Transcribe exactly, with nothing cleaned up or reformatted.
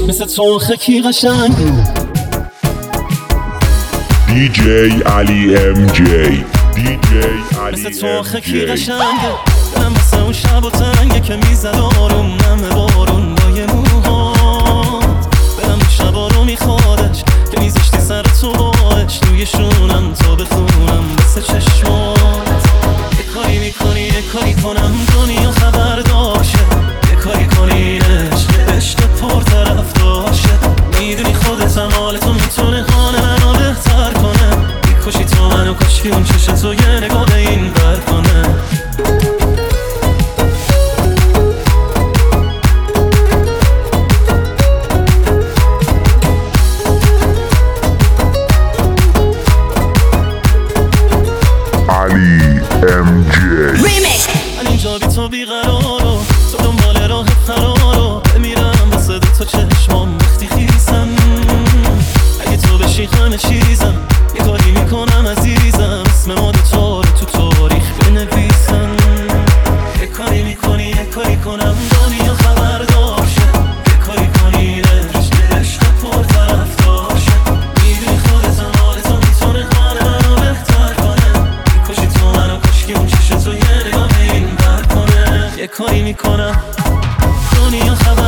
مثل تو خکی قشنگ دی جی علی ام جی دی جی علی مثل تو ام خکی جی قشنگه دلم مثل اون شب و تنگه که میزد آروم نم بارون با یه موهات برم اون شبا رو میخوادش که میذاشتی سر تو باش توی شونم تا بخونم مثل چشمات یه کاری میکنی یه کاری کنم دنیا خبر داشه یه کاری کنی عشق عشق پر طرف داشه میدونی خودت هم حال تو میتونه حال منو بهتر کنه میکشی تو منو کاشکی اون چشت تو یه نگاه به این بر کنه علی ام جی من اینجا بی تو بیقرارو تو دنبال راه فرارو بمیرم واسه دو تا چشمام وقتی خیسم اگه تو بشی همه چیزم یه کاری میکنم عزیزم اسم ما دوتا رو تو تاریخ بنویسم یه کاری میکنی یه کاری کنم دنیا خبر داشه یه کاری کنی عشق عشق پر طرف داشه میدونی خودت هم حال تو میتونه حال منو بهتر کنه میکشی تو منو کاشکی اون چشت تو یه نگاه به این بر کنه یه کاری میکنم دنیا خبر